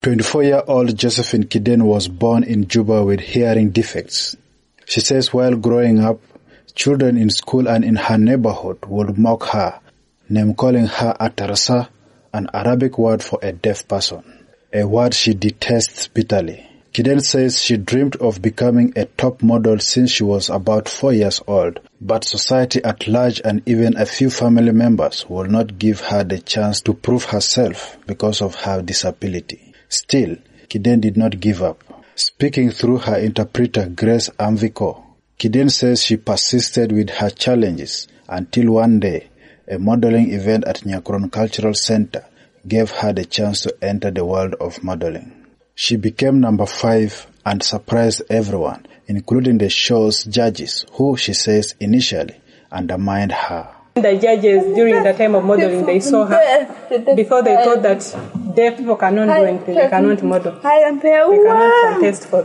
24-year-old Josephine Kiden was born in Juba with hearing defects. She says while growing up, children in school and in her neighborhood would mock her, name-calling her Atarasa, an Arabic word for a deaf person, a word she detests bitterly. Kiden says she dreamed of becoming a top model since she was about 4 years old, but society at large and even a few family members will not give her the chance to prove herself because of her disability. Still, Kiden did not give up. Speaking through her interpreter Grace Amviko, Kiden says she persisted with her challenges until one day, a modeling event at Nyakron Cultural Center gave her the chance to enter the world of modeling. She became number 5 and surprised everyone, including the show's judges, who she says initially undermined her. The judges during the time of modeling, they saw her before they thought that deaf people cannot do anything, they cannot model, they cannot contest for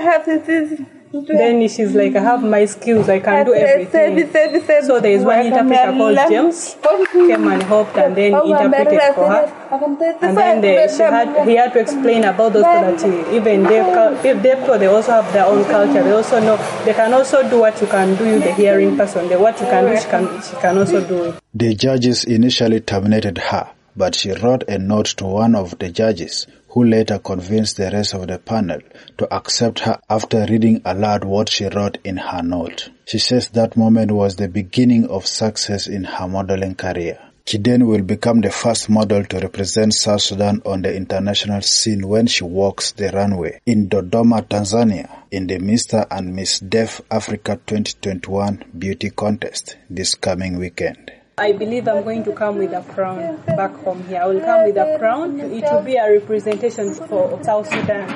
that. Then she's like, I have my skills, I can do everything. So there is one interpreter called James, came and helped and then interpreted for her. And then he had to explain about those people that even deaf people, they also have their own culture. They also know, they can also do what you can do, you the hearing person. What you can do, she can also do it. The judges initially terminated her, but she wrote a note to one of the judges, who later convinced the rest of the panel to accept her after reading aloud what she wrote in her note. She says that moment was the beginning of success in her modeling career. Kiden will become the first model to represent South Sudan on the international scene when she walks the runway in Dodoma, Tanzania, in the Mr. and Miss Deaf Africa 2021 beauty contest this coming weekend. I believe I'm going to come with a crown back home here. I will come with a crown. It will be a representation for South Sudan.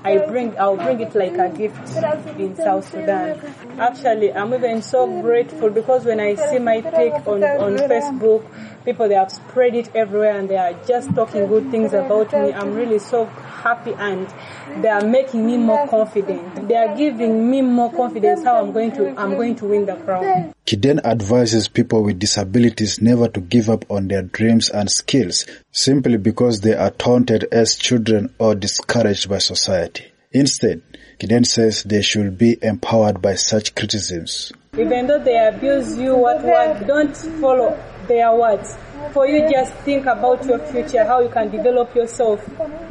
I'll bring it like a gift in South Sudan. Actually, I'm even so grateful because when I see my pic on Facebook, people, they have spread it everywhere and they are just talking good things about me. I'm really so happy and they are making me more confident. They are giving me more confidence how I'm going to win the crown. Kiden advises people with disabilities never to give up on their dreams and skills simply because they are taunted as children or discouraged by society. Instead, Kiden says they should be empowered by such criticisms. Even though they abuse you, don't follow their words. For you, just think about your future, how you can develop yourself.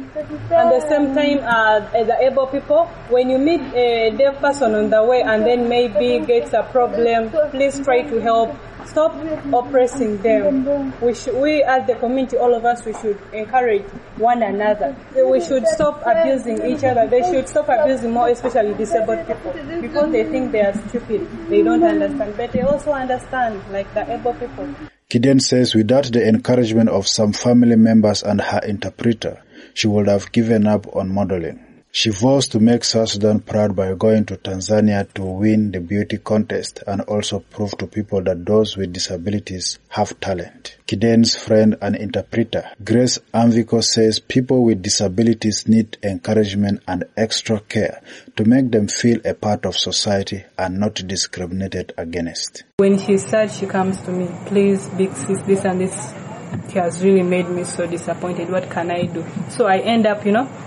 At the same time, as able people, when you meet a deaf person on the way and then maybe gets a problem, please try to help. Stop oppressing them. We as the community, all of us, we should encourage one another. We should stop abusing each other. They should stop abusing more, especially disabled people, because they think they are stupid. They don't understand, but they also understand, like the able people. Kiden says without the encouragement of some family members and her interpreter, she would have given up on modeling. She vows to make South Sudan proud by going to Tanzania to win the beauty contest and also prove to people that those with disabilities have talent. Kiden's friend and interpreter, Grace Amviko, says people with disabilities need encouragement and extra care to make them feel a part of society and not discriminated against. When she's sad, she comes to me, please, big sis, this and this. She has really made me so disappointed. What can I do? So I end up,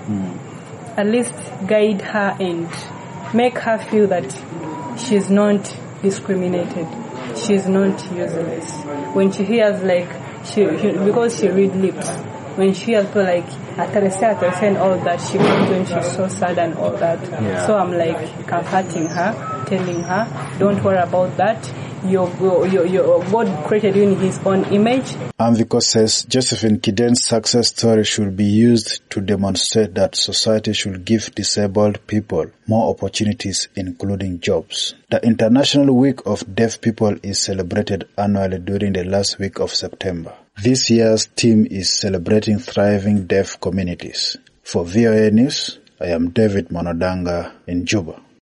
at least guide her and make her feel that she's not discriminated, she's not useless. When she hears because she reads lips, when she hears people like Atarasa and all that, she comes when she's so sad and all that. Yeah. So I'm like comforting her, telling her, don't worry about that. Your God created you in His own image. Amviko says Josephine Kiden's success story should be used to demonstrate that society should give disabled people more opportunities, including jobs. The International Week of Deaf People is celebrated annually during the last week of September. This year's theme is celebrating thriving deaf communities. For VOA News, I am David Monodanga in Juba.